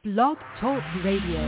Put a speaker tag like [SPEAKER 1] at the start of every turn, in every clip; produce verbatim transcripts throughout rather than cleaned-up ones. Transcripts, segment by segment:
[SPEAKER 1] Blog Talk Radio.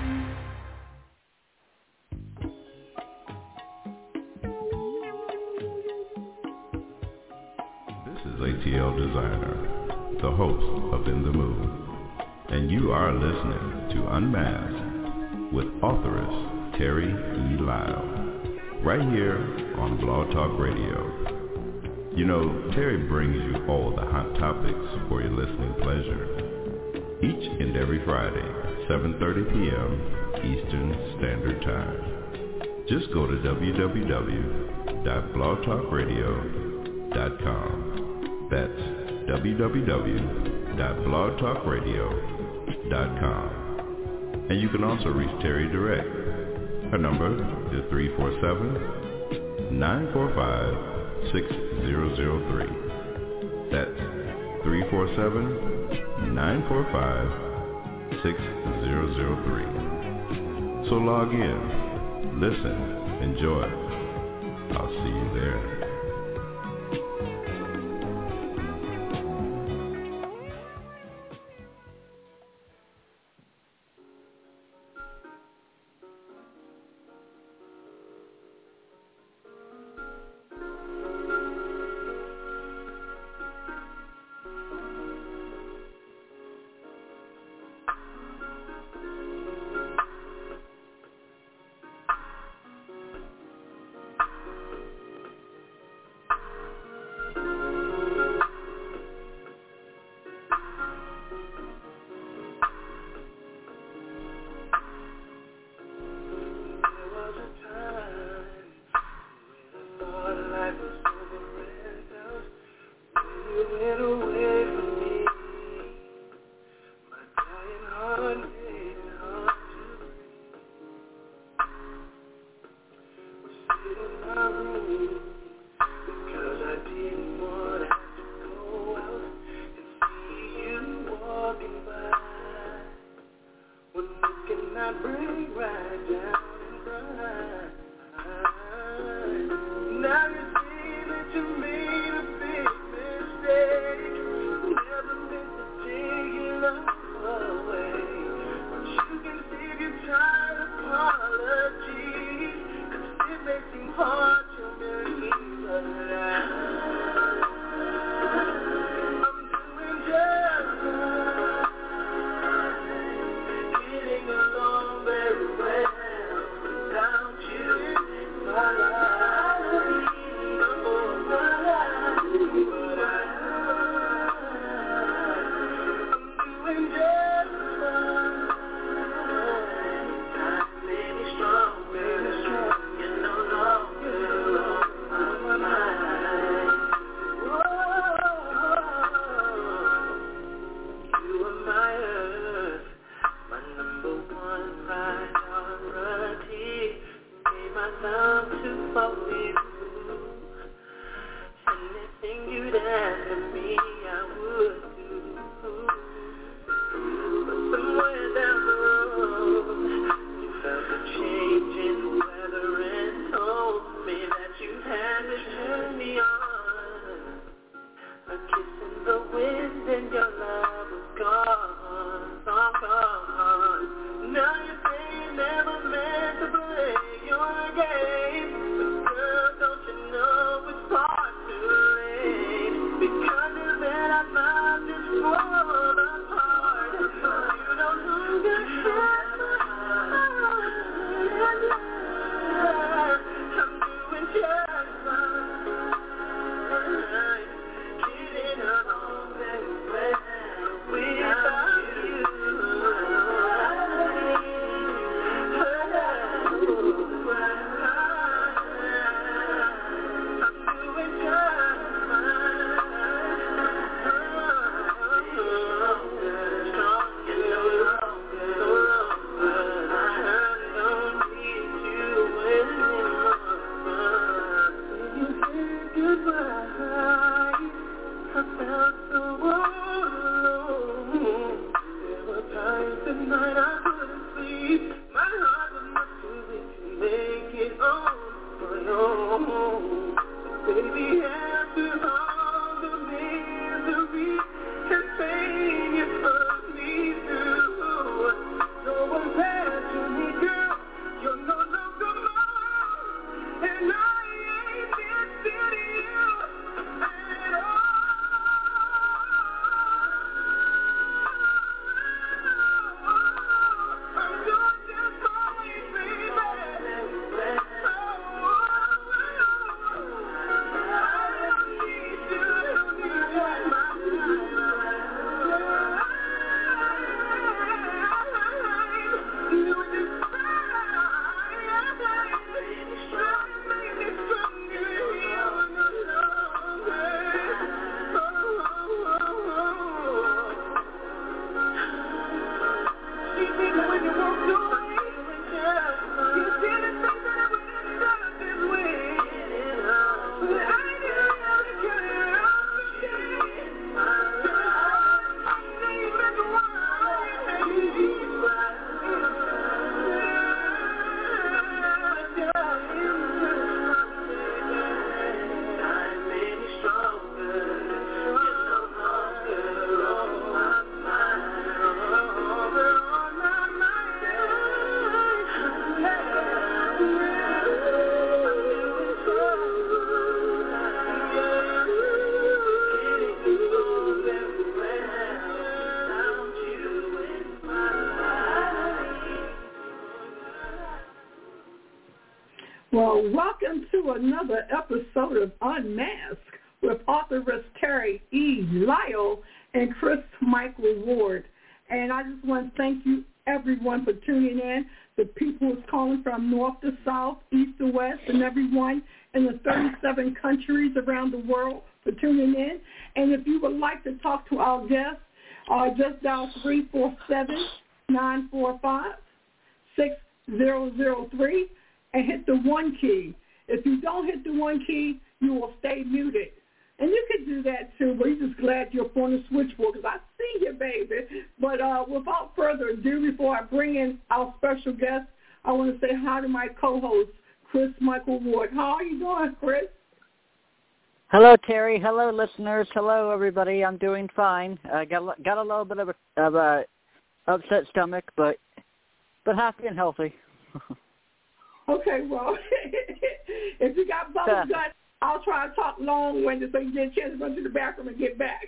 [SPEAKER 2] A T L Designer, the host of In the Mood, and you are listening to Unmasked with authoress Terry E. Lyle, right here on Blog Talk Radio. You know, Terry brings you all the hot topics for your listening pleasure, each and every Friday, seven thirty p.m. Eastern Standard Time. Just go to w w w dot blog talk radio dot com. That's w w w dot blog talk radio dot com. And you can also reach Terry direct. Her number is three four seven, nine four five, six zero zero three. That's three four seven, nine four five, six zero zero three. So log in, listen, enjoy. I'll see you there.
[SPEAKER 3] Baby, after all the misery and pain you put me through, Well, welcome to another episode of Unmasked with authoress Terry E. Lyle and Chris Michael Ward. And I just want to thank you, everyone, for tuning in. The people who's calling from north to south, east to west, and everyone in the thirty-seven countries around the world for tuning in. And if you would like to talk to our guests, uh, just dial three four seven, nine four five, six zero zero three and hit the one key. If you don't hit the one key, you will stay muted. And you can do that too, but you're just glad you're on the switchboard because I see you, baby. But uh, without further ado, before I bring in our special guest, I want to say hi to my co-host, Chris Michael Ward. How are you doing, Chris?
[SPEAKER 4] Hello, Terry. Hello, listeners. Hello, everybody. I'm doing fine. I got a, got a little bit of a, of a upset stomach, but but happy and healthy.
[SPEAKER 3] Okay, well, if you got bubble gut, I'll try to talk long-winded so you get a chance to go to the bathroom and get back.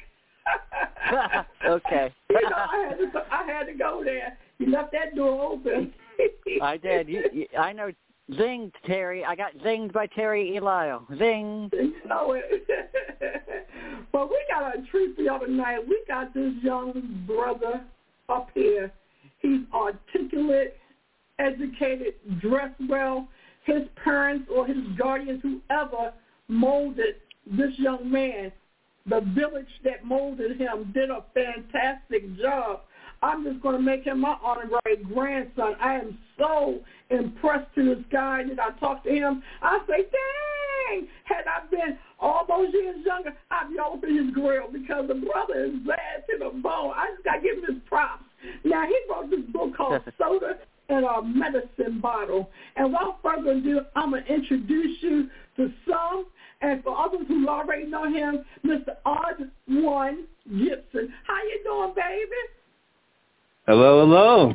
[SPEAKER 4] Okay.
[SPEAKER 3] You know, I had, to, I had to go there. You left that door open.
[SPEAKER 4] I did. You, you, I know. Zinged, Terry. I got zinged by Terry Elio. Zing.
[SPEAKER 3] You know it. Well, we got a treat the other night. We got this young brother up here. He's articulate, educated, dressed well. His parents or his guardians, whoever molded this young man, the village that molded him, did a fantastic job. I'm just going to make him my honorary grandson. I am so impressed to this guy that I talked to him. I say, dang, had I been all those years younger, I'd be all up in his grill because the brother is bad to the bone. I just got to give him his props. Now, he wrote this book called Soda in a Medicine Bottle. And without further ado, I'm going to introduce you to some, and for others who already know him, Mister Odd One Gibson. How you doing, baby?
[SPEAKER 5] Hello, hello.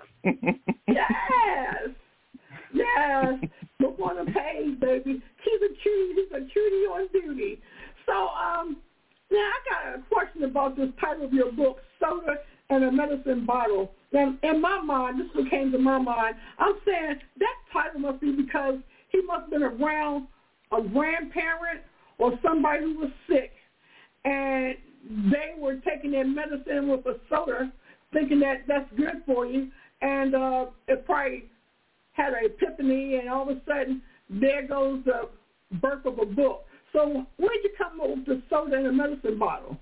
[SPEAKER 3] Yes. Yes. Look on the page, baby. He's a cutie. He's a cutie on duty. So, um, now I got a question about this title of your book, Soda and a Medicine Bottle. Now, in my mind, this what came to my mind. I'm saying that title must be because he must have been around a grandparent or somebody who was sick, and they were taking their medicine with a soda, thinking that that's good for you, and uh, it probably had an epiphany, and all of a sudden, there goes the birth of a book. So where'd you come up with the Soda and a Medicine Bottle?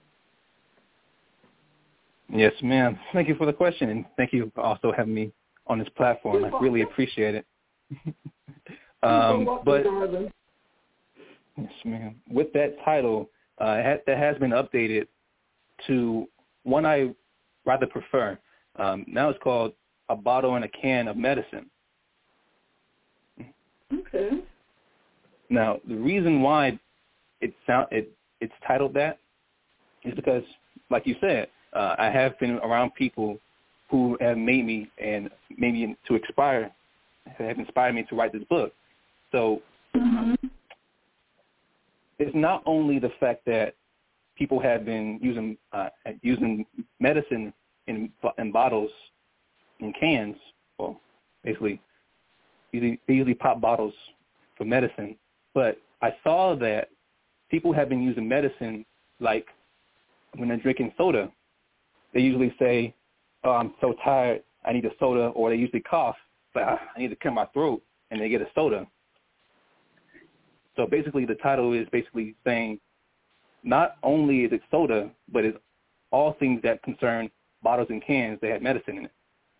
[SPEAKER 5] Yes, ma'am. Thank you for the question, and thank you for also having me on this platform. I really appreciate it. um, but yes, ma'am. With that title, uh, it ha- that has been updated to one I rather prefer. Um, now it's called A Bottle and a Can of Medicine.
[SPEAKER 3] Okay.
[SPEAKER 5] Now, the reason why it sound it it's titled that is because, like you said, uh, I have been around people who have made me and made me to inspire, have inspired me to write this book. So mm-hmm. It's not only the fact that people have been using uh, using medicine in in bottles, in cans, well, basically, usually, they usually pop bottles for medicine. But I saw that people have been using medicine like when they're drinking soda. They usually say, "Oh, I'm so tired, I need a soda," or they usually cough, but I need to clear my throat, and they get a soda. So basically, the title is basically saying, not only is it soda, but it's all things that concern bottles and cans that have medicine in it.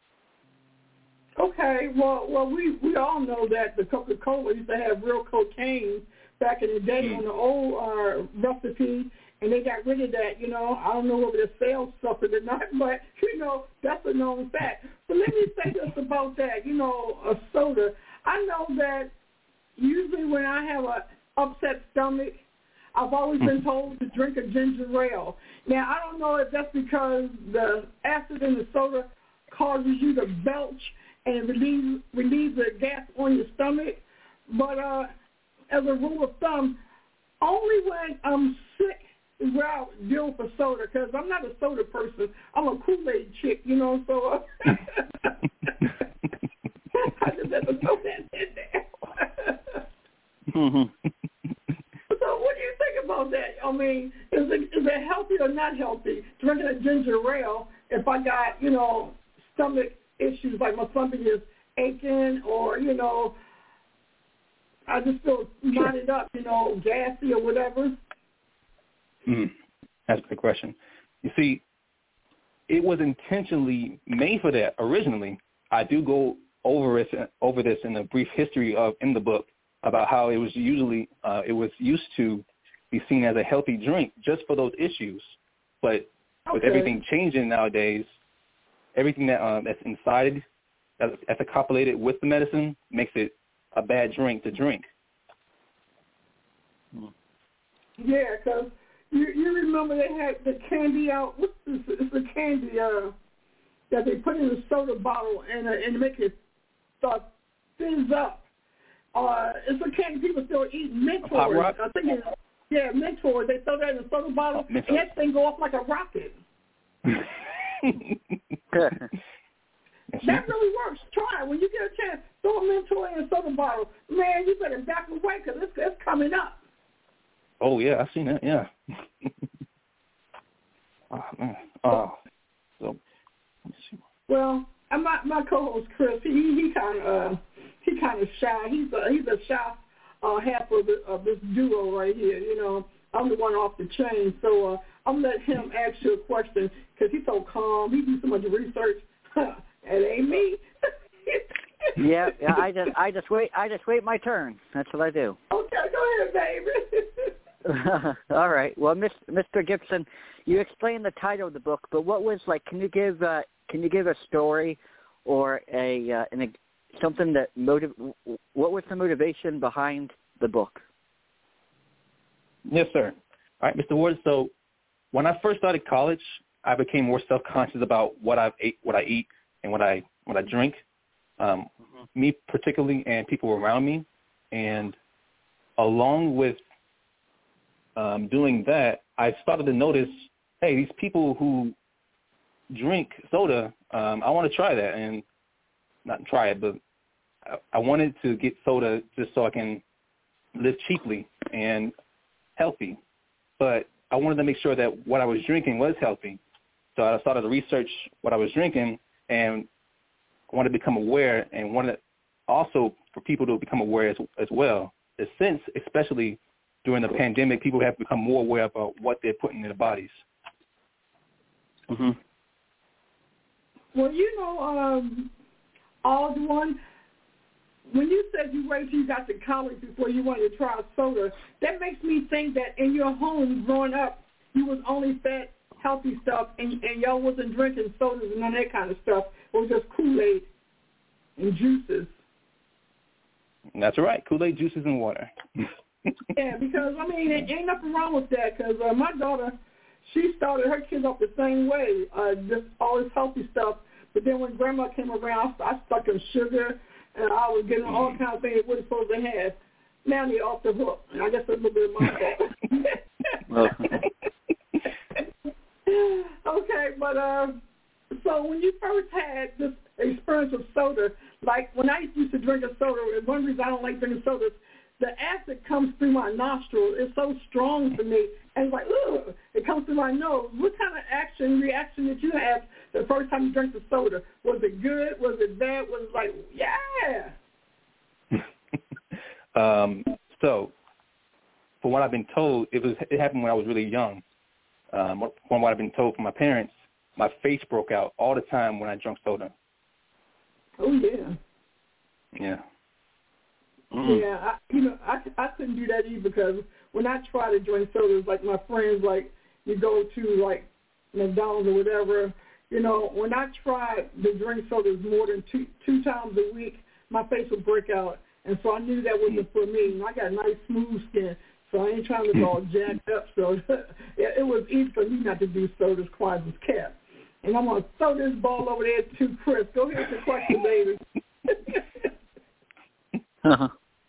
[SPEAKER 3] Okay, well, well, we, we all know that the Coca-Cola used to have real cocaine back in the day mm. on the old uh, recipe, and they got rid of that, you know. I don't know whether the sales suffered or not, but, you know, that's a known fact. But let me say this about that, you know, a soda. I know that usually when I have an upset stomach, I've always been told to drink a ginger ale. Now, I don't know if that's because the acid in the soda causes you to belch and it relieves, relieves the gas on your stomach, but uh, as a rule of thumb, only when I'm sick is where I'll deal with a soda, because I'm not a soda person. I'm a Kool-Aid chick, you know, so uh, I just have to throw that in there. stomach issues, like my stomach is aching, or you know, I just feel knotted up, you know, gassy or whatever.
[SPEAKER 5] Mm, that's a good question. You see, it was intentionally made for that originally. I do go over it, over this in a brief history of in the book about how it was usually uh, it was used to be seen as a healthy drink just for those issues. But okay. with everything changing nowadays, everything that uh, that's inside, that's, that's accopulated with the medicine, makes it a bad drink to drink.
[SPEAKER 3] Yeah, because you, you remember they had the candy out. What's this? It's the candy uh, that they put in a soda bottle and uh, and make it uh, fizz up. Uh, it's a candy people still eat. Mentos. I think it's, yeah, Mentos. They throw that in a soda bottle, oh, and that thing go off like a rocket. That really works. Try it. When you get a chance, throw a Mentos in a soda bottle. Man, you better back away because it's, it's coming up.
[SPEAKER 5] Oh, yeah, I've seen that, yeah. Oh, man. Oh, so, let me see.
[SPEAKER 3] Well, my my co-host Chris, he he kind of uh, he kind of shy. He's a he's a shy uh, half of, the, of this duo right here. You know, I'm the one off the chain, so uh, I'm gonna let him ask you a question because he's so calm. He do so much research. It ain't me.
[SPEAKER 4] yeah, yeah. I just I just wait I just wait my turn. That's what I do.
[SPEAKER 3] Okay, go ahead, baby.
[SPEAKER 4] All right. Well, Mister Gibson, you explained the title of the book, but what was like? Can you give uh, Can you give a story or a uh, an, something that motiv? What was the motivation behind the book?
[SPEAKER 5] Yes, sir. All right, Mister Ward. So, when I first started college, I became more self-conscious about what I ate, what I eat, and what I what I drink. Um, mm-hmm. Me particularly, and people around me, and along with Um, doing that, I started to notice, hey, these people who drink soda, um, I want to try that, and not try it, but I, I wanted to get soda just so I can live cheaply and healthy. But I wanted to make sure that what I was drinking was healthy. So I started to research what I was drinking, and I wanted to become aware, and wanted also for people to become aware as, as well. Since, especially during the pandemic, people have become more aware about what they're putting in their bodies.
[SPEAKER 4] Mm-hmm.
[SPEAKER 3] Well, you know, um, Aldwin, when you said you waited till you got to college before you wanted to try soda, that makes me think that in your home growing up, you was only fed healthy stuff, and, and y'all wasn't drinking sodas and none of that kind of stuff. It was just Kool-Aid and juices.
[SPEAKER 5] That's right, Kool-Aid, juices, and water.
[SPEAKER 3] Yeah, because, I mean, there ain't nothing wrong with that because uh, my daughter, she started her kids off the same way, uh, just all this healthy stuff. But then when Grandma came around, I stuck in sugar, and I was getting all kinds of things it wasn't supposed to have. Now they're off the hook. And I guess that's a little bit of my fault. Okay, but uh, so when you first had this experience with soda, like when I used to drink a soda, one reason I don't like drinking soda is the acid comes through my nostrils. It's so strong for me. And it's like, ugh, it comes through my nose. What kind of action, reaction did you have the first time you drank the soda? Was it good? Was it bad? Was it like, yeah?
[SPEAKER 5] um, so, from what I've been told, it was it happened when I was really young. Um, from what I've been told from my parents, my face broke out all the time when I drank soda.
[SPEAKER 3] Oh, yeah.
[SPEAKER 5] Yeah.
[SPEAKER 3] Mm. Yeah, I, you know, I, I couldn't do that either because when I try to drink sodas, like my friends, like you go to like McDonald's or whatever, you know, when I tried to drink sodas more than two two times a week, my face would break out, and so I knew that wasn't for me. And I got a nice smooth skin, so I ain't trying to go all jacked up. So it, it was easy for me not to do sodas quiet as kept. And I'm gonna throw this ball over there to Chris. Go ahead with the question, baby.
[SPEAKER 4] uh-huh.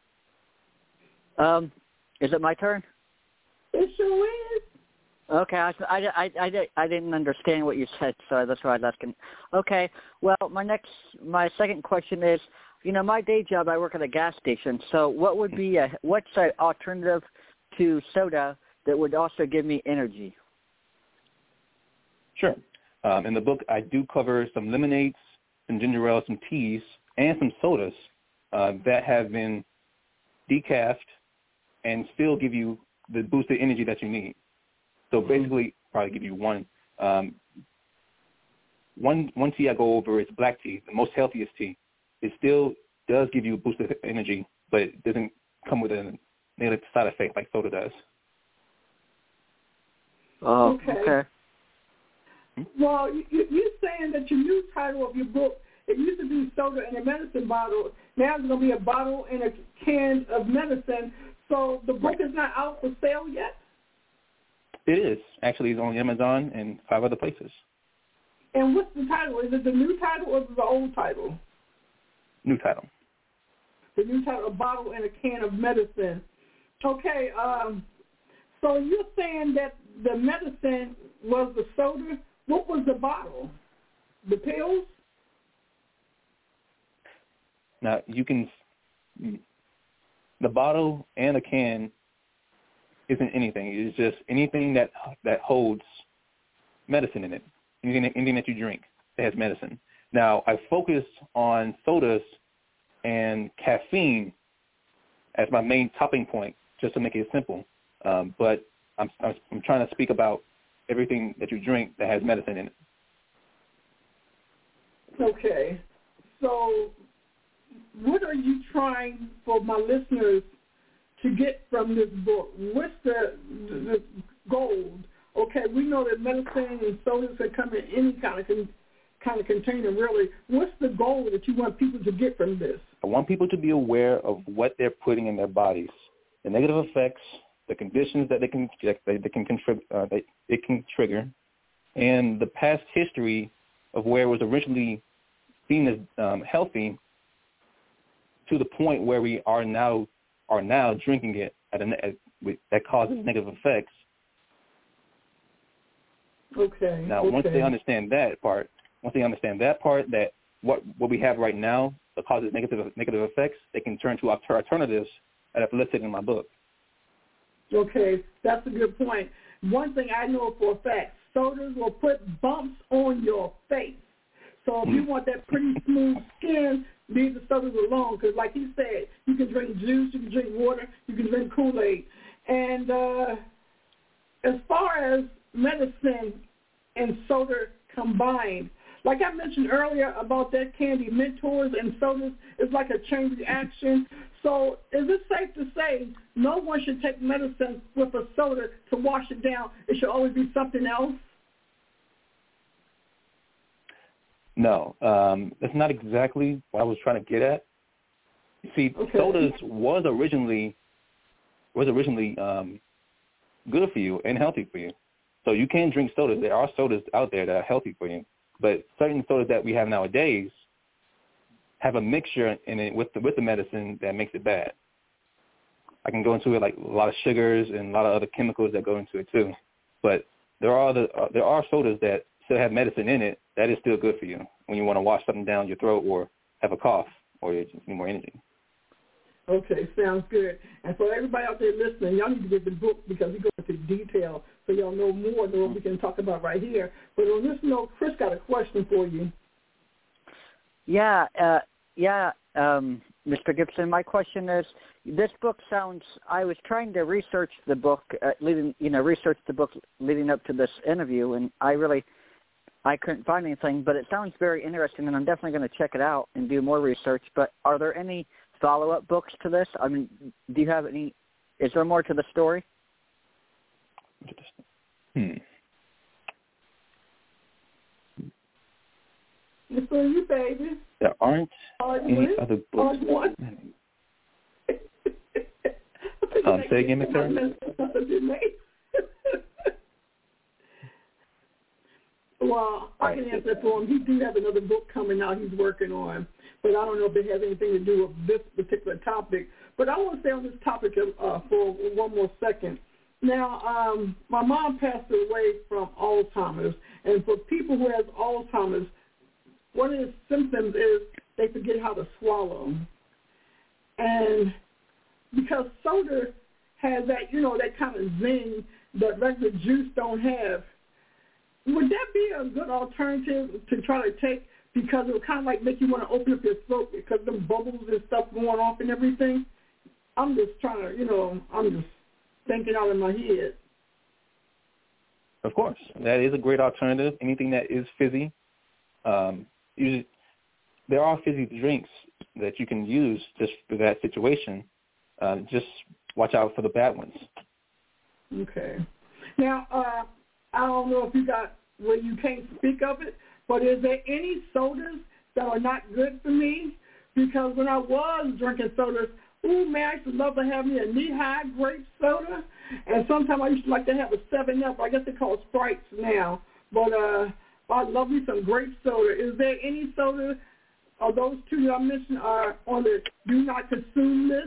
[SPEAKER 4] Um, is it my turn?
[SPEAKER 3] It sure is.
[SPEAKER 4] Okay, I, I, I, I, I didn't understand what you said, so that's why I was asking. Okay, well, my next, my second question is, you know, my day job, I work at a gas station, so what would be a, what's an alternative to soda that would also give me energy?
[SPEAKER 5] Sure. Um, in the book, I do cover some lemonades, some ginger ale, some teas, and some sodas uh, that have been decaf and still give you the boosted energy that you need. So basically, probably give you one. Um, one one tea I go over is black tea, the most healthiest tea. It still does give you boosted energy, but it doesn't come with a negative side effect like soda does.
[SPEAKER 4] Oh,
[SPEAKER 3] okay.
[SPEAKER 4] okay.
[SPEAKER 3] Well, you, you're saying that your new title of your book, it used to be Soda in a Medicine Bottle. Now it's going to be a bottle and a can of medicine. So the book is not out for sale yet?
[SPEAKER 5] It is. Actually, it's on Amazon and five other places.
[SPEAKER 3] And what's the title? Is it the new title or the old title?
[SPEAKER 5] New title.
[SPEAKER 3] The new title, a bottle and a can of medicine. Okay, um, so you're saying that the medicine was the soda. What was the bottle? The pills?
[SPEAKER 5] Now, you can, the bottle and a can isn't anything. It's just anything that that holds medicine in it, anything, anything that you drink that has medicine. Now, I focused on sodas and caffeine as my main topping point, just to make it simple. Um, but I'm, I'm, I'm trying to speak about everything that you drink that has medicine in it.
[SPEAKER 3] Okay. So what are you trying for my listeners to get from this book? What's the, the, the goal? Okay, we know that medicine and sodas can come in any kind of con, kind of container, really. What's the goal that you want people to get from this?
[SPEAKER 5] I want people to be aware of what they're putting in their bodies, the negative effects, the conditions that they can that they can contrib- uh, that it can trigger, and the past history of where it was originally seen as um, healthy to the point where we are now are now drinking it at a, at, that causes negative effects.
[SPEAKER 3] Okay.
[SPEAKER 5] Now,
[SPEAKER 3] okay.
[SPEAKER 5] once they understand that part, once they understand that part, that what what we have right now that causes negative negative effects, they can turn to alternatives that I've listed in my book.
[SPEAKER 3] Okay, that's a good point. One thing I know for a fact, sodas will put bumps on your face. So if you want that pretty smooth skin, leave the sodas alone. Because like you said, you can drink juice, you can drink water, you can drink Kool-Aid. And uh, as far as medicine and soda combined, like I mentioned earlier about that candy, Mentors and sodas is like a chain reaction. So is it safe to say no one should take medicine with a soda to wash it down? It should always be something else?
[SPEAKER 5] No, um, that's not exactly what I was trying to get at. You see,
[SPEAKER 3] okay.
[SPEAKER 5] sodas was originally was originally um, good for you and healthy for you. So you can drink sodas. There are sodas out there that are healthy for you. But certain sodas that we have nowadays have a mixture in it with the, with the medicine that makes it bad. I can go into it like a lot of sugars and a lot of other chemicals that go into it too. But there are the, uh, there are sodas that still have medicine in it that is still good for you when you want to wash something down your throat or have a cough or you just need more energy.
[SPEAKER 3] Okay, sounds good. And for everybody out there listening, y'all need to get the book because we go into detail so y'all know more than what we can talk about right here. But on this note, Chris got a question for you.
[SPEAKER 4] Yeah, uh, yeah, um, Mister Gibson, my question is, this book sounds, I was trying to research the book, uh, leading, you know, research the book leading up to this interview, and I really, I couldn't find anything, but it sounds very interesting, and I'm definitely going to check it out and do more research. But are there any follow-up books to this? I mean, do you have any, is there more to the story?
[SPEAKER 5] Hmm.
[SPEAKER 3] It's for you, baby.
[SPEAKER 5] There aren't
[SPEAKER 3] Hard
[SPEAKER 5] any
[SPEAKER 3] one.
[SPEAKER 5] other books.
[SPEAKER 3] Hard one.
[SPEAKER 5] um, say again, Mister
[SPEAKER 3] Well, I can answer for him. He do have another book coming out he's working on, but I don't know if it has anything to do with this particular topic. But I want to stay on this topic uh, for one more second. Now, um, my mom passed away from Alzheimer's, and for people who have Alzheimer's, one of the symptoms is they forget how to swallow. And because soda has that, you know, that kind of zing that regular juice don't have, would that be a good alternative to try to take because it would kind of like make you want to open up your throat because the bubbles and stuff going off and everything. I'm just trying to, you know, I'm just thinking out of my head.
[SPEAKER 5] Of course, that is a great alternative. Anything that is fizzy, um, usually there are fizzy drinks that you can use just for that situation. Uh, just watch out for the bad ones.
[SPEAKER 3] Okay. Now, uh, I don't know if you got, well, you can't speak of it, but is there any sodas that are not good for me? Because when I was drinking sodas, ooh, man, I used to love to have me a knee-high grape soda, and sometimes I used to like to have a seven up. I guess they call it Sprites now, but uh, I love me some grape soda. Is there any soda, or those two that I mentioned are on the do not consume list?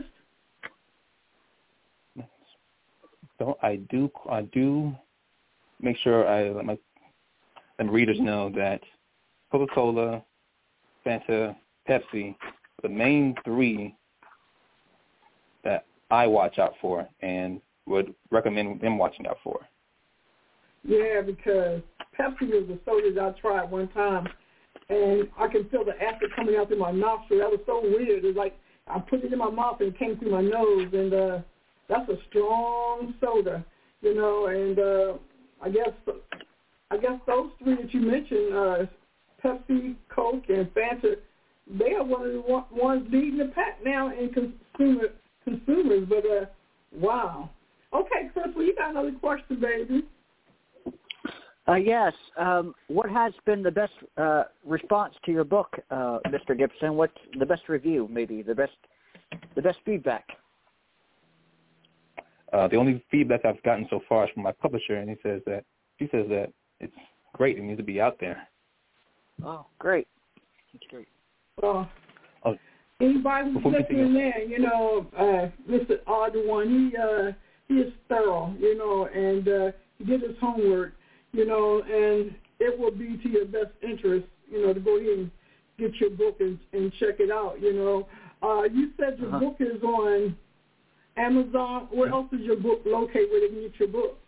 [SPEAKER 5] So I do, I do make sure I let my, my readers know that Coca-Cola, Fanta, Pepsi, the main three that I watch out for and would recommend them watching out for.
[SPEAKER 3] Yeah, because Pepsi was the soda that I tried one time, and I can feel the acid coming out through my nostril. That was so weird. It's like I put it in my mouth and it came through my nose, and uh, that's a strong soda, you know. And uh, I guess I guess those three that you mentioned, uh, Pepsi, Coke, and Fanta, they are one of the ones leading the pack now in consumer consumers. But uh, wow. Okay, Chris, well, you got another question, baby.
[SPEAKER 4] Uh, yes. Um, what has been the best uh, response to your book, uh, Mister Gibson? What's the best review, maybe the best, the best feedback?
[SPEAKER 5] Uh, the only feedback I've gotten so far is from my publisher, and he says that he says that it's great. It needs to be out there.
[SPEAKER 4] Oh, great! That's great.
[SPEAKER 3] Well,
[SPEAKER 5] oh,
[SPEAKER 3] anybody who's listening there, you know, uh, Mister Ardoin, he uh, he is thorough, you know, and uh, he did his homework, you know, and it will be to your best interest, you know, to go ahead and get your book and, and check it out, you know. Uh, you said your uh-huh. book is on Amazon. Where else is your book located where they can get your book?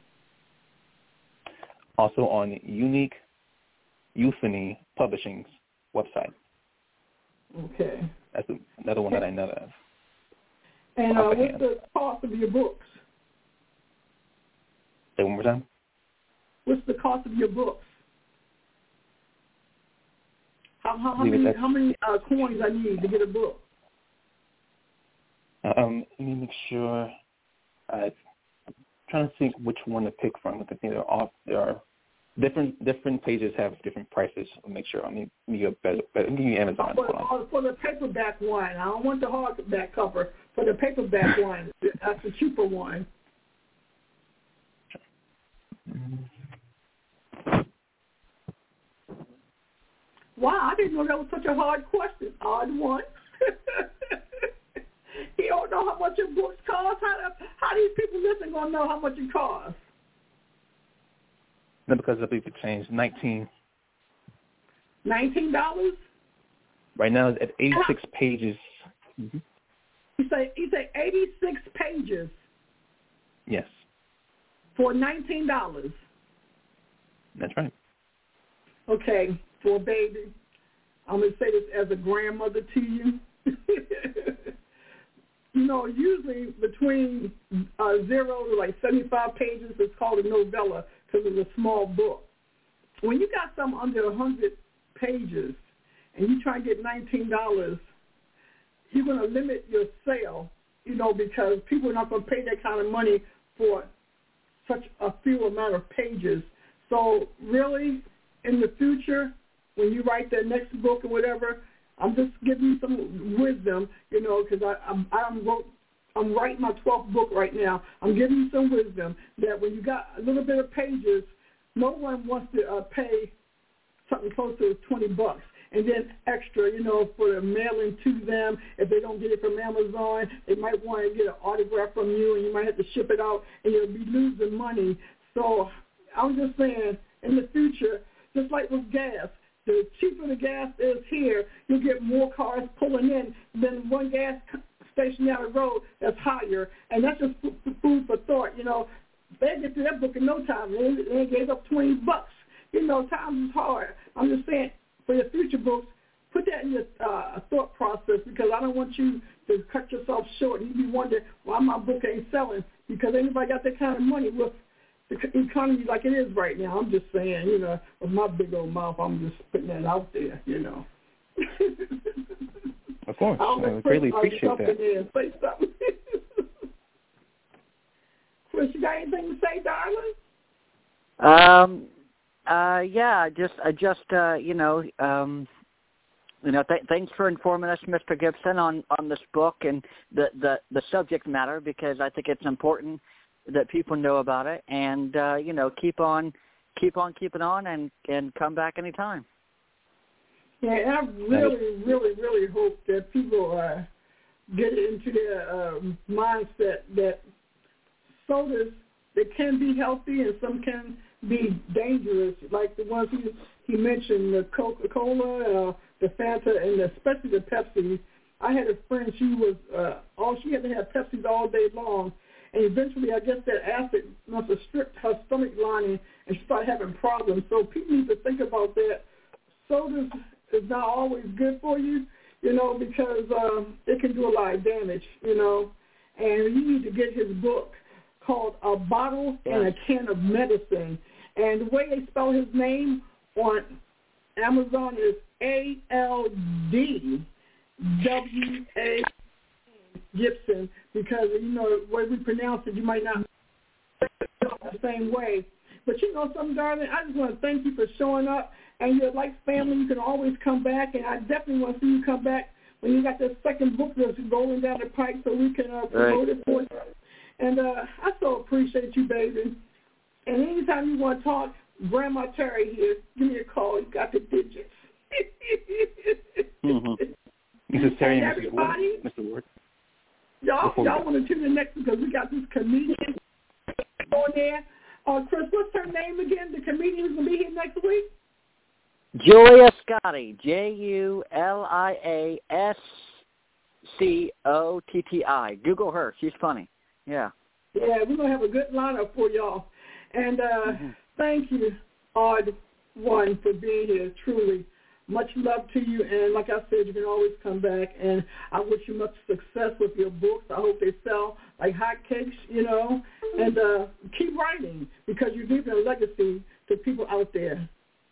[SPEAKER 5] Also on Unique Euphony Publishing's website.
[SPEAKER 3] Okay.
[SPEAKER 5] That's another one that I know of.
[SPEAKER 3] And uh, what's the cost of your books?
[SPEAKER 5] Say one more time.
[SPEAKER 3] What's the cost of your books? How, how, how many, how many uh, coins I need to get a book?
[SPEAKER 5] Um, let me make sure. I'm trying to think which one to pick from. Because they're all, there are different different pages have different prices. I'll make sure. I mean, give you a better. better give you Amazon.
[SPEAKER 3] For, uh, for the paperback one, I don't want the hardback cover. For the paperback one, that's the cheaper one. Wow, I didn't know that was such a hard question. Odd one. You don't know how much your books cost? How, how these people listening going to know how much it costs?
[SPEAKER 5] No, because I believe it changed. Nineteen.
[SPEAKER 3] Nineteen dollars.
[SPEAKER 5] Right now, it's at eighty-six pages. Mm-hmm.
[SPEAKER 3] You say you say eighty-six pages.
[SPEAKER 5] Yes. For
[SPEAKER 3] nineteen dollars.
[SPEAKER 5] That's right.
[SPEAKER 3] Okay, for a baby, I'm gonna say this as a grandmother to you. You know, usually between uh, zero to like seventy-five pages, it's called a novella because it's a small book. When you got something under one hundred pages and you try to get nineteen dollars, you're going to limit your sale, you know, because people are not going to pay that kind of money for such a few amount of pages. So really, in the future, when you write the next book or whatever, I'm just giving you some wisdom, you know, because I'm I'm, wrote, I'm writing my twelfth book right now. I'm giving you some wisdom that when you got a little bit of pages, no one wants to uh, pay something close to twenty bucks. And then extra, you know, for the mailing to them. If they don't get it from Amazon, they might want to get an autograph from you, and you might have to ship it out, and you'll be losing money. So I'm just saying, in the future, just like with gas, the cheaper the gas is here, you'll get more cars pulling in than one gas station down the road that's higher. And that's just food for thought. You know, they get to that book in no time. They, they gave up twenty bucks. You know, times is hard. I'm just saying, for your future books, put that in your uh, thought process, because I don't want you to cut yourself short and you be wondering why my book ain't selling, because anybody got that kind of money with the economy like it is right now. I'm just saying, you know, with my big old mouth, I'm just putting that out there, you know.
[SPEAKER 5] Of course. I greatly appreciate that.
[SPEAKER 3] There say something. Chris, you got anything to say, darling?
[SPEAKER 4] Um, uh, yeah, just, I just, uh, you know, um, you know, th- thanks for informing us, Mister Gibson, on, on this book and the, the, the subject matter, because I think it's important that people know about it, and, uh, you know, keep on, keep on keeping on, and, and come back anytime.
[SPEAKER 3] Yeah, and I really, really, really hope that people uh, get into their uh, mindset that sodas, they can be healthy and some can be dangerous, like the ones he, he mentioned, the Coca-Cola, uh, the Fanta, and especially the Pepsi. I had a friend, she was, uh, all she had to have Pepsis all day long, and eventually I guess that acid must have stripped her stomach lining and she started having problems. So people need to think about that. Sodas is not always good for you, you know, because uh, it can do a lot of damage, you know. And you need to get his book called A Bottle and a Can of Medicine. And the way they spell his name on Amazon is A L D W A Gibson, because, you know, the way we pronounce it, you might not the same way. But you know something, darling, I just want to thank you for showing up. And you're like family, you can always come back, and I definitely want to see you come back when you got that second book that's rolling down the pike so we can uh, promote right. it for you. And uh, I so appreciate you, baby. And anytime you want to talk, Grandma Terry here, give me a call. You got the digits.
[SPEAKER 5] mm-hmm. Missus Terry and, and
[SPEAKER 3] Missus Ward.
[SPEAKER 5] Mister Ward.
[SPEAKER 3] Y'all, y'all want to tune in next because we got this comedian on there. Uh, Chris, what's her name again? The comedian who's going to be here next week?
[SPEAKER 4] Julia Scotti, J U L I A S C O T T I. Google her. She's funny. Yeah.
[SPEAKER 3] Yeah, we're going to have a good lineup for y'all. And uh, mm-hmm. thank you, Odd One, for being here, truly. Much love to you. And like I said, you can always come back. And I wish you much success with your books. I hope they sell like hotcakes, you know. And uh, keep writing, because you're leaving a legacy to people out there.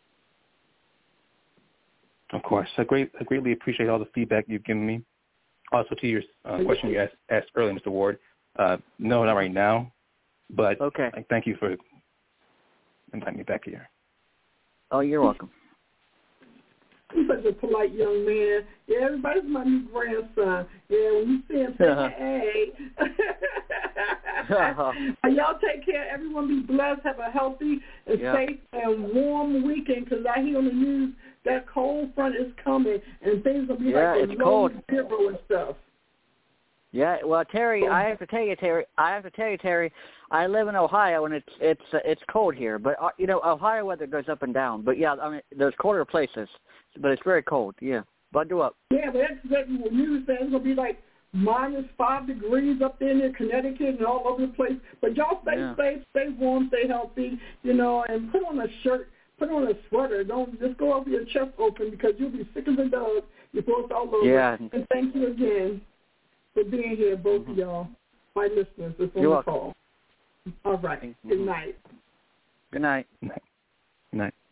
[SPEAKER 5] Of course. I great I greatly appreciate all the feedback you've given me. Also, to your uh, question you asked, asked earlier, Mister Ward, uh, no, not right now, but
[SPEAKER 4] okay.
[SPEAKER 5] I thank you for inviting me back here.
[SPEAKER 4] Oh, you're welcome.
[SPEAKER 3] He's such a polite young man. Yeah, everybody's my new grandson. Yeah, when you see him, say, hey. Y'all take care. Everyone be blessed. Have a healthy and yep. safe and warm weekend, because I hear on the news that cold front is coming and things will be
[SPEAKER 4] yeah,
[SPEAKER 3] like
[SPEAKER 4] it's cold.
[SPEAKER 3] zero and stuff.
[SPEAKER 4] Yeah, well, Terry, I have to tell you, Terry, I have to tell you, Terry, I live in Ohio and it's it's uh, it's cold here, but uh, you know, Ohio weather goes up and down. But yeah, I mean, there's colder places, but it's very cold. Yeah, bundle up.
[SPEAKER 3] Yeah, but that's that news says it's gonna be like minus five degrees up there in Connecticut and all over the place. But y'all stay yeah. safe, stay warm, stay healthy, you know, and put on a shirt. Put on a sweater. Don't just go over your chest open, because you'll be sick as a dog. You're both all over.
[SPEAKER 4] Yeah.
[SPEAKER 3] And thank you again for being here, both mm-hmm. of y'all, my listeners. That's on
[SPEAKER 4] You're
[SPEAKER 3] the
[SPEAKER 4] welcome.
[SPEAKER 3] call. All right.
[SPEAKER 4] Mm-hmm.
[SPEAKER 3] Good night.
[SPEAKER 4] Good night.
[SPEAKER 5] Good night. Good night.